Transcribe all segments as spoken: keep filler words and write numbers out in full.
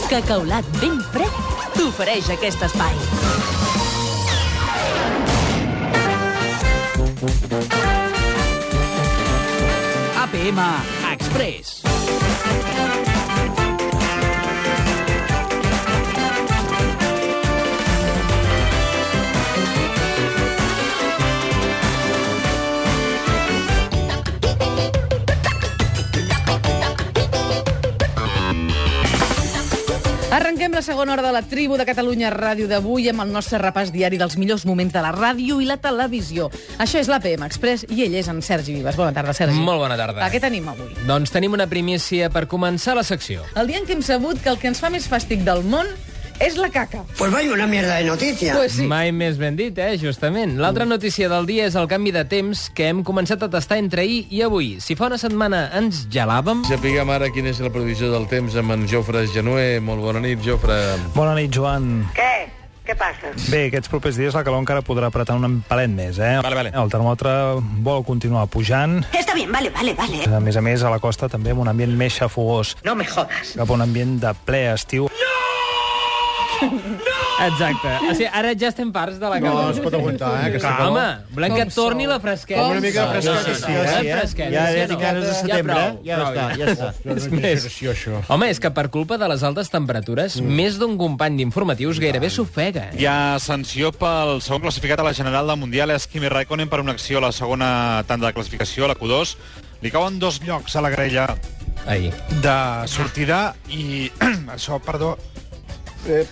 Cacaulat ben fred t'ofereix aquest espai. A P M Express. Arrenquem la segona hora de la Tribu de Catalunya Ràdio d'avui amb el nostre repàs diari dels millors moments de la ràdio i la televisió. Això és l'A P M Express i ell és en Sergi Vives. Bona tarda, Sergi. Molt bona tarda. A què tenim avui? Doncs tenim una primícia per començar la secció. El dia en què hem sabut que el que ens fa més fàstic del món és la caca. Pues vaya una mierda de noticia. Pues sí. Mai més ben dit, eh, justament. L'altra notícia del dia és el canvi de temps que hem començat a tastar entre ahir i avui. Si fa una setmana ens gelàvem... Sapiguem ara quina és la previsió del temps amb en Jofre Genuer. Molt bona nit, Jofre. Bona nit, Joan. Què? Què passa? Bé, aquests propers dies la calor encara podrà apretar un palet més, eh? Vale, vale. El termòmetre vol continuar pujant. Está bien, vale, vale, vale. A més a més, a la costa també amb un ambient més xafogós. No me jodas. Cap a un ambient de ple estiu. Exacte. O sigui, ara ja estem farts de la No, calor. es pot aguantar, eh? Aquesta Home, calor. volem que et torni la fresqueta. Com una mica de fresqueta, No, no, sí, no, eh? no, fresqueta, Ja, sí, ja, no. ja és de setembre, Ja prou, ja prou, està, ja està. És És més. exageració, això. Home, és que per culpa de les altes temperatures, més d'un company d'informatius gairebé s'ofega. Hi ha sanció pel segon classificat a la general del Mundial, és Kimi Raikkonen, per una acció a la segona tanda de classificació, a la Q dos. Li cauen dos llocs a la grella Ahir. de sortida i això, perdó, eh,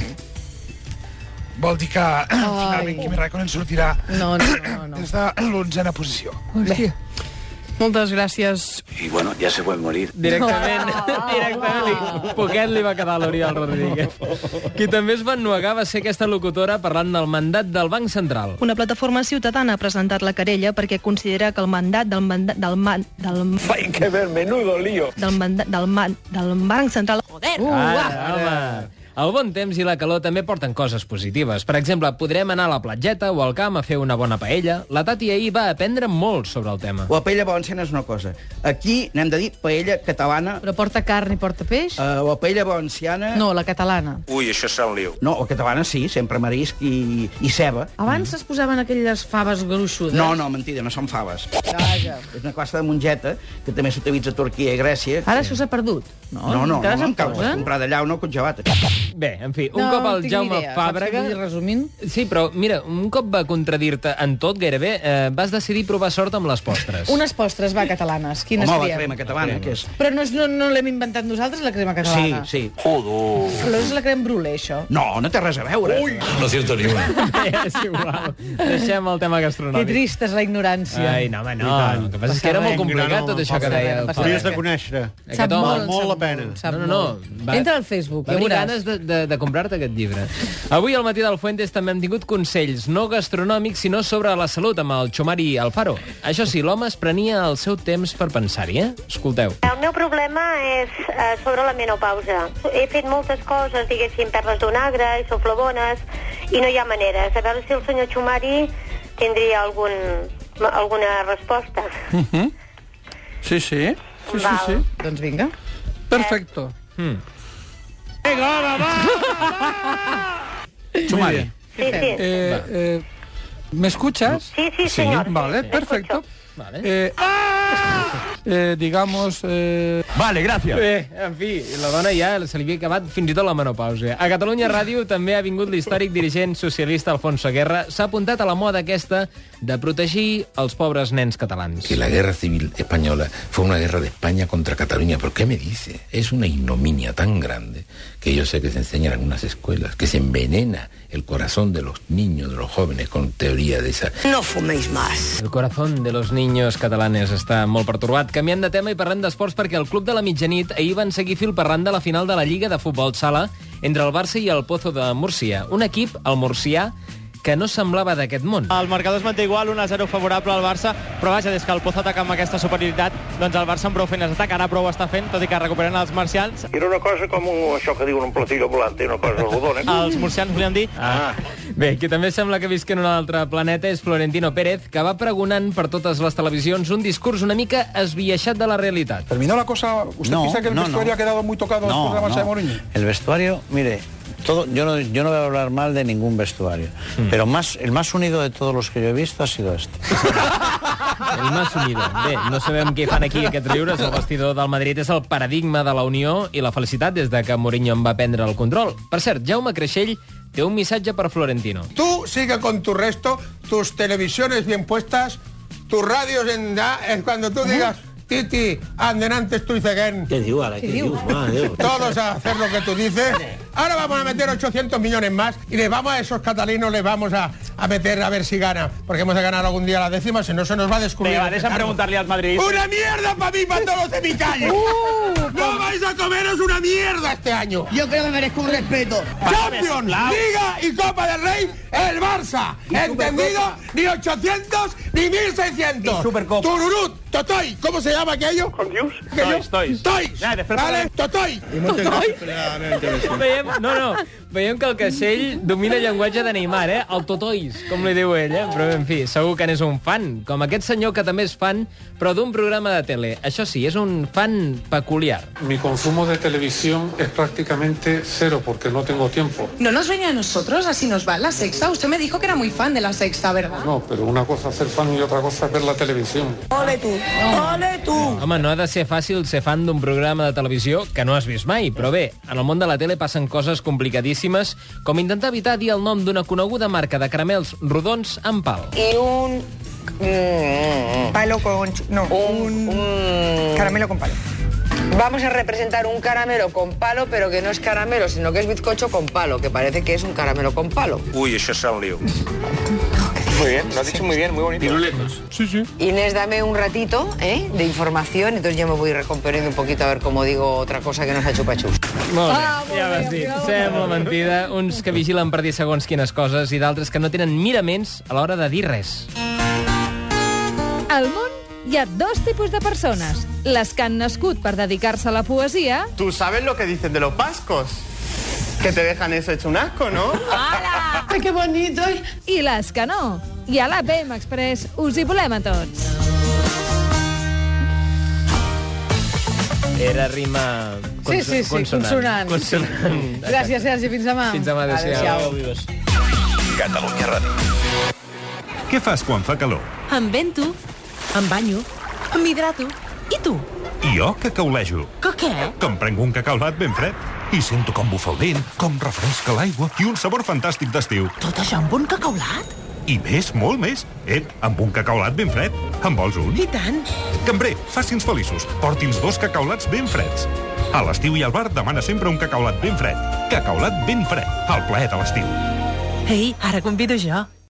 vol dir que finalment Kimi Raikkonen sortirà No, no, no, no. des de l'onzena posició. Bé. Moltes gràcies. Y bueno, ya se puede morir. Directament, directament li, poquet li va quedar a l'Oriol Rodríguez. Qui també es va ennuegar va ser aquesta locutora parlant del mandat del Banc Central. Una plataforma ciutadana ha presentat la querella perquè considera que el mandat del mandat del man, del Hay que ver, menudo lío. del mandat del man, del Banc Central. Joder. Uh, Ara, home. El bon temps i la calor també porten coses positives. Per exemple, podrem anar a la platgeta o al camp a fer una bona paella. La Tati ahir va aprendre molt sobre el tema. La paella valenciana és una cosa. Aquí n'hem de dir paella catalana. Però porta carn i porta peix? Uh, la paella valenciana... No, la catalana. Uy, això serà un lío. No, la catalana sí, sempre marisc i, i ceba. Abans es posaven aquelles faves gruixudes. No, no, mentida, no són faves. Vaja. És una classe de mongeta que també s'utilitza a Turquia i Grècia. Ara això s'ha perdut. No, No, no, encara no, se'n no, no, posen? comprar d'allà o no congelat. Bé, en fi, un No, cop el tinc Jaume idea. Fàbrega... Saps què vull dir, resumint? Sí, però mira, un cop va contradir-te en tot, gairebé, eh, vas decidir provar sort amb les postres. Unes postres, va, catalanes. Quines Home, la triem? crema catalana, què és? Però no, és, no, no l'hem inventat nosaltres, la crema Sí, catalana. sí. Joder. Però és la crema brûlée, això. No, no té res a veure. Ui! No siento ni una. Bé, és igual. Deixem el tema Que gastronòmic. trista és la ignorància. Ai, no, home, no. El que passa és que era molt complicat tot això que deia. el passa Fàbrega. Hauries de conèixer. Aquest Sap home. molt, molt sap la pena. molt, sap No, no, no. molt. Entra al Facebook, Va ja tenir veuràs. ganes de, de, de comprar-te aquest llibre. Avui al matí del Fuentes també hem tingut consells no gastronòmics, sinó sobre la salut amb el Xomari Alfaro. Això sí, l'home es prenia el seu temps per pensar-hi, eh? Escolteu. El meu problema és eh, sobre la menopausa. He fet moltes coses, diguéssim, perles d'onagre, isoflavones, i no hi ha maneres. A veure si el senyor Xomari tindria algun, alguna resposta. Uh-huh. Sí, sí. Sí, sí, Val. sí. Doncs vinga. Perfecto. Hmm. Chumari. Sí, sí. Eh, eh, ¿Me escuchas? Sí, sí, señor. Vale, Sí, perfecto. Vale. Eh, eh, digamos... Eh... Vale, gracias. Bé, en fi, la dona ja se li havia acabat fins i tot la menopausa. A Catalunya Ràdio també ha vingut l'històric dirigent socialista Alfonso Guerra. S'ha apuntat a la moda aquesta de protegir els pobres nens catalans. Que la guerra civil española fue una guerra de España contra Cataluña. ¿Pero qué me dice? Es una ignominia tan grande que yo sé que se enseña en algunas escuelas, que se envenena el corazón de los niños, de los jóvenes, con teoría de esa... No fuméis más. El corazón de los niños catalanes està molt pertorbat. Canviant de tema i parlem d'esports perquè el Club de la Mitjanit ahir van seguir fil per randa la final de la Lliga de Futbol Sala entre el Barça i el Pozo de Múrcia. Un equip, el murcià, que no semblava d'aquest món. El marcador es manté igual, un a zero favorable al Barça, però vaja, des que el Pozo ataca amb aquesta superioritat, doncs el Barça amb prou feines atacarà, prou està fent, tot i que recuperen els marcians. Era una cosa com un, això que diuen un platillo volante, una cosa rodona. Els murcians volien dir... Ah. Bé, que també sembla que visquen en un altre planeta és Florentino Pérez, que va pregonant per totes les televisions un discurs una mica esbiaixat de la realitat. ¿Terminó la cosa? ¿Usted No, piensa que el no, vestuario no. ha quedado muy tocado No, después de la marcha no. de Mourinho? El vestuario, mire, todo, yo, no, yo no voy a hablar mal de ningún vestuario, mm. pero más, el más unido de todos los que yo he visto ha sido este. El más unido. Bé, no sabem què fan aquí aquests riures. El vestidor del Madrid és el paradigma de la unió i la felicitat des de que Mourinho en va prendre el control. Per cert, Jaume Creixell té un missatge per Florentino. Tú sigue con tu resto, tus televisiones bien puestas, tus radios en... Es cuando tú digas... Titi, antes tú dices again. ¿Qué digo, Ala? ¿Qué digo? Todos a hacer lo que tú dices. Ahora vamos a meter ochocientos millones más y les vamos a esos catalanes, les vamos a, a meter a ver si gana. Porque hemos de ganar algún día la décima, si no se nos va a descubrir. Venga, deja preguntarle al Madrid. ¡Una mierda para mí, para todos los de mi calle! Uh, ¡No vais a comeros una mierda este año! Yo creo que merezco un respeto. Champions, Liga y Copa del Rey, el Barça. ¿Entendido? Ni ochocientos ni mil seiscientos. Supercopa. Tururut, Totoy. ¿Cómo se llama aquello? ¿Contius? Toys, toys. Toys. ¿Vale? Totoy. Totoy? Veiem, no, no, veiem que el Caixell domina el llenguatge de Neymar, eh? El Totois, com li diu ell, eh? Però, en fi, segur que n'és un fan, com aquest senyor que també és fan, però d'un programa de tele. Això sí, és un fan peculiar. Mi consumo de televisión es prácticamente cero porque no tengo tiempo. No nos venía a nosotros, así nos va en La Sexta. Usted me dijo que era muy fan de La Sexta, ¿verdad? No, pero una cosa es ser fan y otra cosa es ver la televisión. Ole tú, ole tú. Home, no ha de ser fàcil ser fan d'un programa de televisió que no has vist mai, però bé, en el món de la tele passen coses complicadíssimes, com intentar evitar dir el nom d'una coneguda marca de caramels rodons amb pal. Y un... Mm, palo con... No, un, un... Caramelo con palo. Vamos a representar un caramelo con palo, pero que no es caramelo, sino que es bizcocho con palo, que parece que es un caramelo con palo. Uy, eso es un lío. Muy bien, lo has dicho muy bien, muy bonito. Piruletos. Sí, sí. Inés, dame un ratito ¿eh? de información, entonces yo me voy recomponiendo un poquito a ver cómo digo otra cosa que no sea xupachus. Molt bé, ja vas dir. Sembla mentida. Uns que vigilen per dir segons quines coses i d'altres que no tenen miraments a l'hora de dir res. Al món hi ha dos tipus de persones. Les que han nascut per dedicar-se a la poesia... ¿Tú sabes lo que dicen de los vascos? Que te dejan eso hecho un asco, ¿no? ¡Hala! ¡Ay, qué bonito! I les que no. I a l'A P M Express us hi volem a tots. Era rima... Sí, sí, sí, consonant. Consonant. Gràcies, Sergi, fins demà. Fins demà, adéu-siau. Catalunya Ràdio. Què fas quan fa calor? Em vento, em banyo, m'hidrato. I tu? I jo que caulejo. Que què? Que em prenc un cacaulat ben fred. I sento com bufa el vent, com refresca l'aigua i un sabor fantàstic d'estiu. Tot això amb un cacaulat? I més, molt més. Eh, amb un cacaulat ben fred. En vols un? I tant. Cambrer, faci'ns feliços. Porti'ns dos cacaulats ben freds. A l'estiu i al bar demana sempre un cacaulat ben fred. Cacaulat ben fred. El plaer de l'estiu. Ei, ara convido jo.